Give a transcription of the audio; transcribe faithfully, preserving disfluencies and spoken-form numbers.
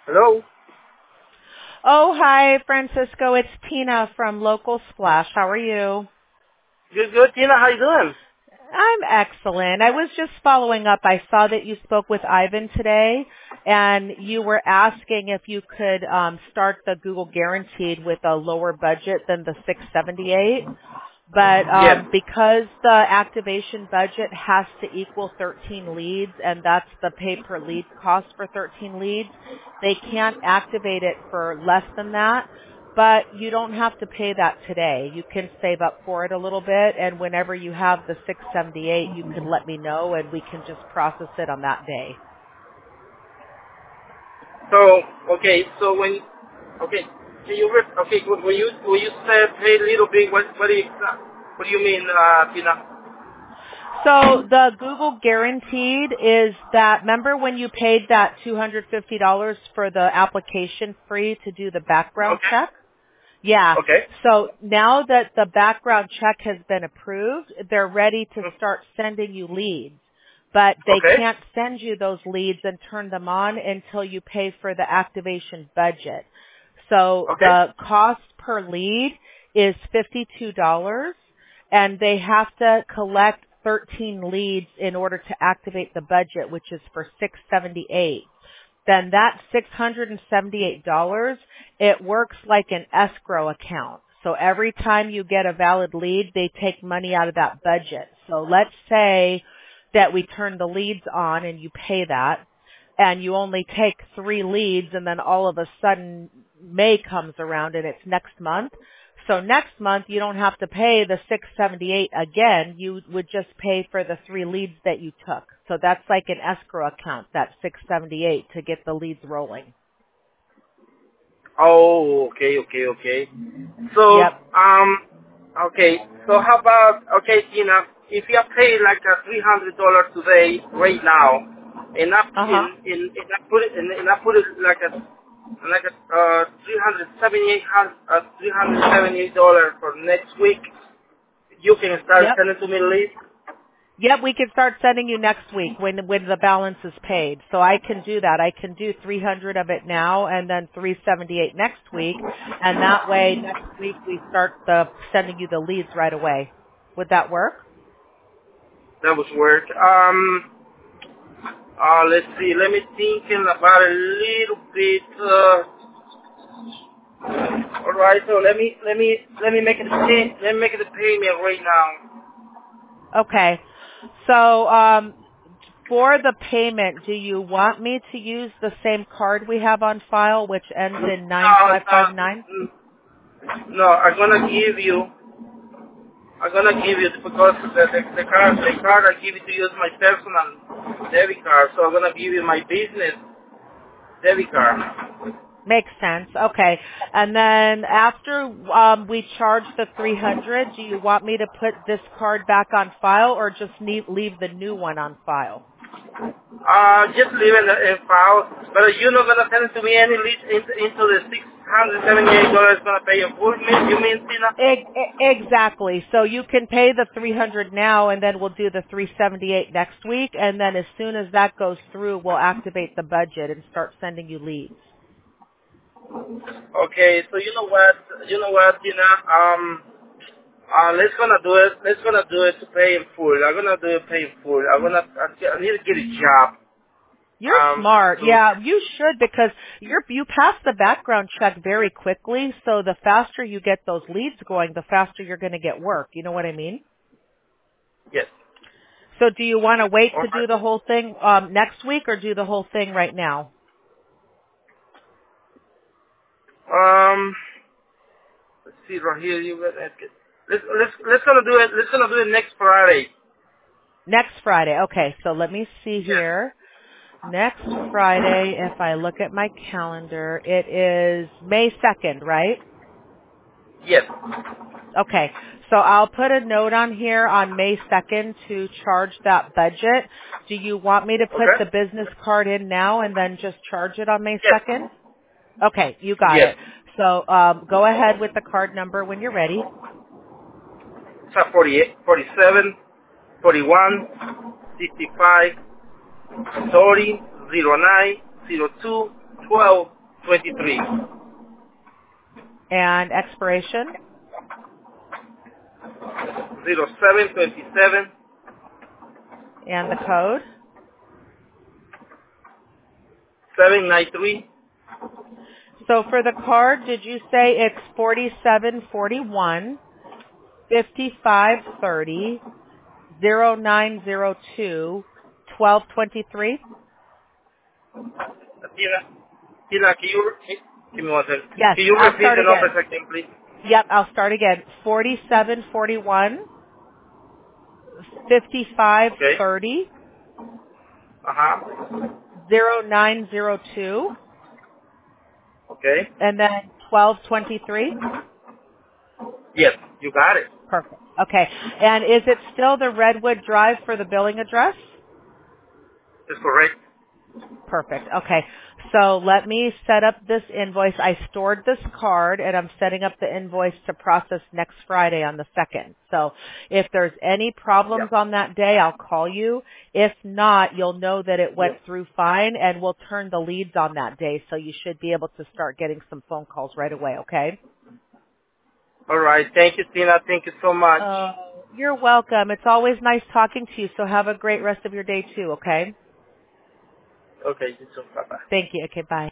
Hello. Oh, hi, Francisco. It's Tina from Local Splash. How are you? Good, good. Tina, how you doing? I'm excellent. I was just following up. I saw that you spoke with Ivan today, and you were asking if you could um, start the Google Guaranteed with a lower budget than the six seventy-eight. But Yes. um, because the activation budget has to equal thirteen leads, and that's the pay per lead cost for thirteen leads, they can't activate it for less than that. But you don't have to pay that today. You can save up for it a little bit, and whenever you have the six seventy-eight, you can let me know, and we can just process it on that day. So, okay, so when, okay, can you, re- okay, when you, when you say pay a little bit, what, what do you, what do you mean, uh, Tina? So the Google Guaranteed is that, remember when you paid that two hundred fifty dollars for the application free to do the background Okay. check? Yeah. Okay. So now that the background check has been approved, they're ready to Mm. start sending you leads. But they Okay. can't send you those leads and turn them on until you pay for the activation budget. So Okay. the cost per lead is fifty-two dollars, and they have to collect thirteen leads in order to activate the budget, which is for six seventy-eight. Then that six hundred seventy-eight dollars, it works like an escrow account. So every time you get a valid lead, they take money out of that budget. So let's say that we turn the leads on and you pay that, and you only take three leads, and then all of a sudden May comes around and it's next month. So next month you don't have to pay the six seventy-eight again. You would just pay for the three leads that you took. So that's like an escrow account, that six seventy-eight, to get the leads rolling. Oh, okay, okay, okay. So, Yep. um, okay, so how about, okay, Tina, if you pay like a three hundred dollars today, right now, and I, Uh-huh. in, in, and I put it, and, and I put it like a, like a, uh, three hundred seventy-eight, uh, three hundred seventy-eight dollars for next week, you can start Yep. sending to me leads? Yep, we can start sending you next week when when the balance is paid. So I can do that. I can do three hundred of it now and then three seventy-eight next week, and that way next week we start the sending you the leads right away. Would that work? That was work. Um, uh, let's see, let me thinking about a little bit, uh, all right, so let me let me let me make it a pay, let me make it a payment right now. Okay. So um for the payment, do you want me to use the same card we have on file, which ends in nine No, five five no, nine? mm, no. I'm gonna give you. I'm gonna give you because the the, the card the card I give it to you is my personal debit card. So I'm gonna give you my business debit card. Makes sense. Okay. And then after um, we charge the three hundred, do you want me to put this card back on file or just need, leave the new one on file? Uh, just leave it in file. But you're not gonna send it to me any lead into, into the six hundred seventy-eight dollars gonna pay your full meal. You mean, Tina? E- e- Exactly. So you can pay the three hundred now, and then we'll do the three seventy-eight next week. And then as soon as that goes through, we'll activate the budget and start sending you leads. Okay, so you know what? You know what, Tina? Um, uh, let's gonna do it. Let's gonna do it to pay in full. I'm gonna do it pay in full. I'm gonna. I need to get a job. You're Um, smart. to Yeah, you should, because you're you pass the background check very quickly. So the faster you get those leads going, the faster you're going to get work. You know what I mean? yes. So do you want to wait All to do the whole thing um, next week, or do the whole thing right now? right. Um, let's see right here. You got let's get- let's let's let's gonna do it. Let's gonna do it next Friday. Next Friday. Okay, so let me see Yes. here. Next Friday, if I look at my calendar, it is May second, right? Yes. Okay. So I'll put a note on here on May second to charge that budget. Do you want me to put Okay. the business card in now and then just charge it on May Yes. second? Okay, you got Yes. it. So um, go ahead with the card number when you're ready. So forty-eight, forty-seven, forty-one, sixty-five, thirty, zero nine, zero two twelve twenty-three. And expiration? zero seven twenty-seven. And the code? seven ninety-three. So for the card, did you say it's forty-seven forty-one, fifty-five thirty, zero nine zero two, twelve twenty-three? Tina, Tina, can you, give me one second. Yes, Can you I'll repeat start the again. numbers again, please? Yep, I'll start again. forty-seven forty-one, fifty-five Okay. thirty, Uh-huh. zero nine zero two, Okay. and then twelve twenty-three? Yes, you got it. Perfect. Okay. And is it still the Redwood Drive for the billing address? That's correct. Perfect. Okay. So let me set up this invoice. I stored this card and I'm setting up the invoice to process next Friday on the second. So if there's any problems Yeah. on that day, I'll call you. If not, you'll know that it went Yeah. through fine and we'll turn the leads on that day. So you should be able to start getting some phone calls right away. Okay. All right. Thank you, Tina. Thank you so much. Uh, you're welcome. It's always nice talking to you. So have a great rest of your day too. Okay. Okay, you too. Bye-bye. Thank you. Okay. Bye.